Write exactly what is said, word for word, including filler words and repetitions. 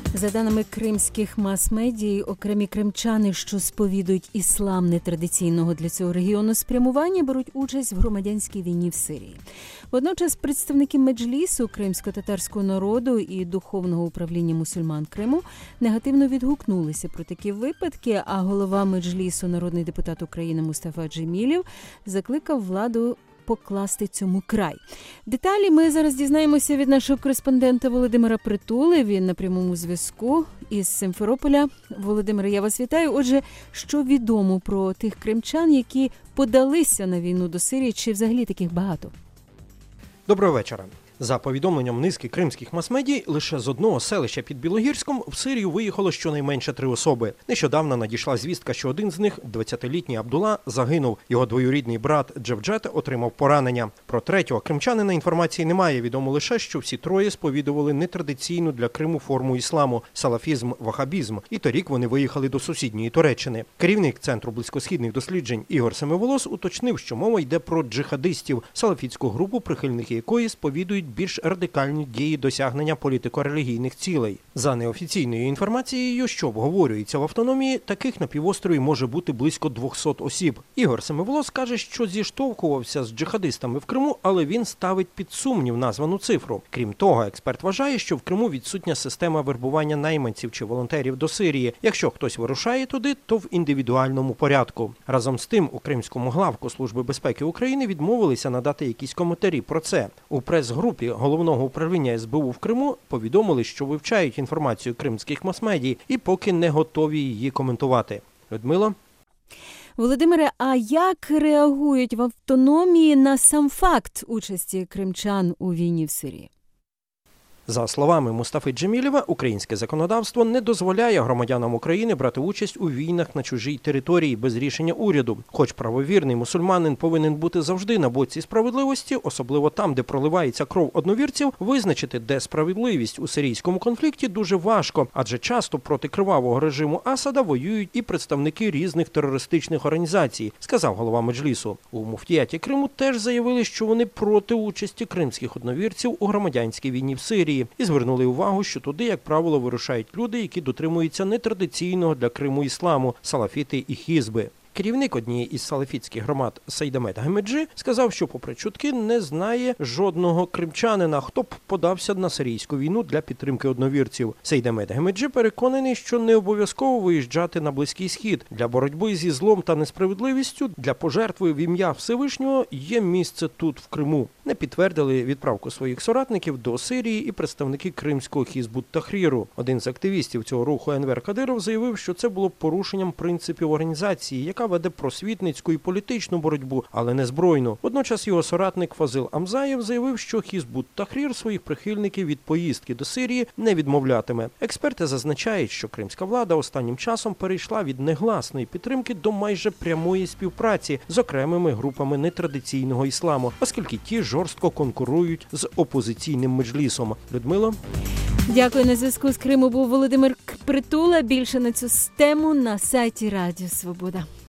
За даними кримських мас-медій, окремі кримчани, що сповідують іслам нетрадиційного для цього регіону спрямування, беруть участь в громадянській війні в Сирії. Водночас представники Меджлісу, кримсько-татарського народу і Духовного управління мусульман Криму негативно відгукнулися про такі випадки, а голова Меджлісу, народний депутат України Мустафа Джемілєв, закликав владу покласти цьому край. Деталі ми зараз дізнаємося від нашого кореспондента Володимира Притули. Він на прямому зв'язку із Симферополя. Володимире, я вас вітаю. Отже, що відомо про тих кримчан, які подалися на війну до Сирії, чи взагалі таких багато? Доброго вечора. За повідомленням низки кримських мас-медій, лише з одного селища під Білогірськом в Сирію виїхало щонайменше три особи. Нещодавно надійшла звістка, що один з них, двадцятилітній Абдула, загинув. Його двоюрідний брат Джевджет отримав поранення. Про третього кримчанина інформації немає. Відомо лише, що всі троє сповідували нетрадиційну для Криму форму ісламу – салафізм-вахабізм. І торік вони виїхали до сусідньої Туреччини. Керівник Центру близькосхідних досліджень Ігор Семиволос уточнив, що мова йде про джихадистів, салафітську групу, прихильники якої сповідують більш радикальні дії досягнення політико-релігійних цілей. За неофіційною інформацією, що обговорюється в автономії, таких на півострові може бути близько двохсот осіб. Ігор Семиволос каже, що зіштовхувався з джихадистами в Криму, але він ставить під сумнів названу цифру. Крім того, експерт вважає, що в Криму відсутня система вербування найманців чи волонтерів до Сирії. Якщо хтось вирушає туди, то в індивідуальному порядку. Разом з тим, у Кримському главку Служби безпеки України відмовилися надати якісь коментарі про це. У прес-групі Головного управління ес бе у в Криму повідомили, що вивчають інформацію кримських мас-медій і поки не готові її коментувати. Людмила? Володимире, а як реагують в автономії на сам факт участі кримчан у війні в Сирії? За словами Мустафи Джемілєва, українське законодавство не дозволяє громадянам України брати участь у війнах на чужій території без рішення уряду. Хоч правовірний мусульманин повинен бути завжди на боці справедливості, особливо там, де проливається кров одновірців, визначити, де справедливість у сирійському конфлікті дуже важко, адже часто проти кривавого режиму Асада воюють і представники різних терористичних організацій, сказав голова Меджлісу. У муфтіяті Криму теж заявили, що вони проти участі кримських одновірців у громадянській війні в Сирії. І звернули увагу, що туди, як правило, вирушають люди, які дотримуються нетрадиційного для Криму ісламу – салафіти і хізби. Керівник однієї із салафітських громад Сейдамет Гамеджи сказав, що, попри чутки, не знає жодного кримчанина, хто б подався на сирійську війну для підтримки одновірців. Сейдамет Гамеджи переконаний, що не обов'язково виїжджати на Близький Схід. Для боротьби зі злом та несправедливістю, для пожертви в ім'я Всевишнього є місце тут, в Криму. Не підтвердили відправку своїх соратників до Сирії і представники кримського Хізбут-Тахріру. Один з активістів цього руху Енвер Кадиров заявив, що це було порушенням принципів організації, яка веде просвітницьку і політичну боротьбу, але не збройну. Водночас його соратник Фазил Амзаєв заявив, що Хізбут-Тахрір своїх прихильників від поїздки до Сирії не відмовлятиме. Експерти зазначають, що кримська влада останнім часом перейшла від негласної підтримки до майже прямої співпраці з окремими групами нетрадиційного ісламу, оскільки ті жорстко конкурують з опозиційним Меджлісом. Людмила? Дякую. На зв'язку з Криму був Володимир Притула. Більше на цю тему на сайті Радіо Свобода.